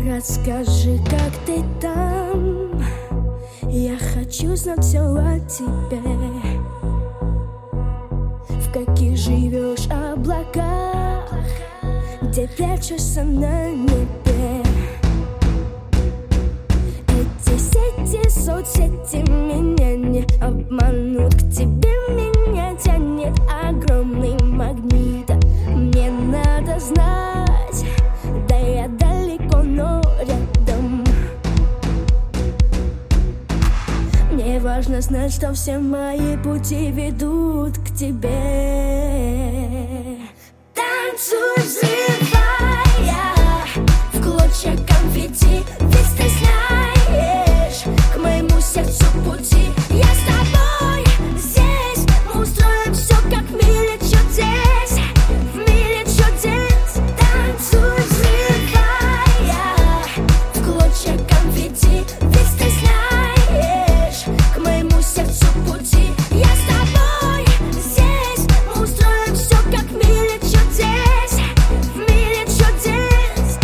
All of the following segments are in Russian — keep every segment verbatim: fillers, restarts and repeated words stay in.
Расскажи, как ты там. Я хочу знать все о тебе. В каких живешь облаках, где прячешься на небе. Эти сети, соцсети меня не обманут. К тебе меня тянет огромный магнит. Мне надо знать, да я далеко, но рядом. Мне важно знать, что все мои пути ведут к тебе. Танцуй, взрывая в клочья конфетти. Ведь ты знаешь, к моему сердцу пути. Я с тобой здесь, мы устроим все, как в мире чудес. В мире чудес. Танцуй, взрывая в клочья конфетти. Ведь ты знаешь, к моему сердцу пути. Я с тобой здесь, мы устроим все, как в мире чудес. В мире чудес.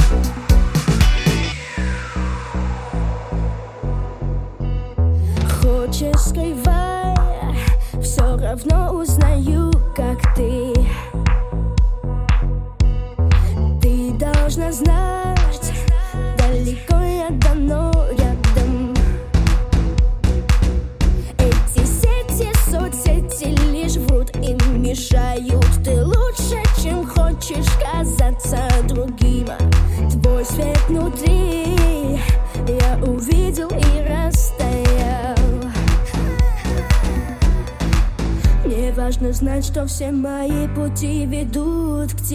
Хочешь, скрывай, все равно узнаю, как ты. Ты должна знать, далеко я давно рядом. Эти сети, соцсети лишь врут и мешают. Ты лучше, чем хочешь казаться другим. Твой свет внутри я увидел и растаял. Мне важно знать, что все мои пути ведут к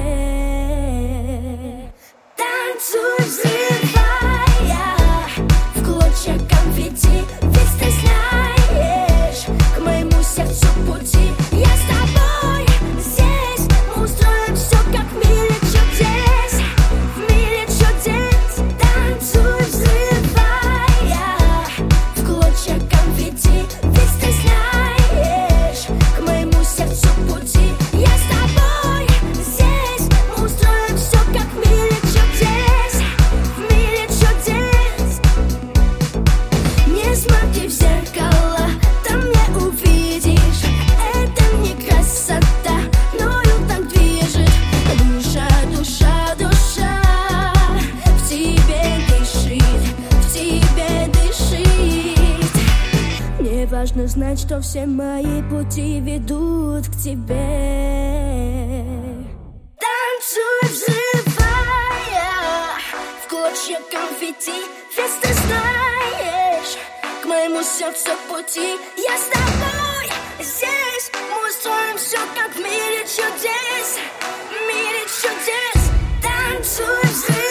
тебе. Танцуй, взрывая в клочья конфетти. Ведь ты знаешь, к моему сердцу пути. Я с тобой здесь, мы устроим все, как в мире чудес. В мире чудес. Танцуй, взрывая в клочья конфетти. Ведь ты знаешь, к моему сердцу пути. Я с тобой здесь, мы устроим все, как в мире чудес. В мире чудес. Не смотри в зеркало, там не увидишь. Это не красота, но и так движет. Душа, душа, душа в тебе дышит, в тебе дышит. Мне важно знать, что все мои пути ведут к тебе. Танцуй, взрывая в клочья конфетти. Ведь ты знаешь, к моему сердцу пути. Я с тобой здесь, мы устроим все, как в мире чудес. В мире чудес. Танцуй, взрывая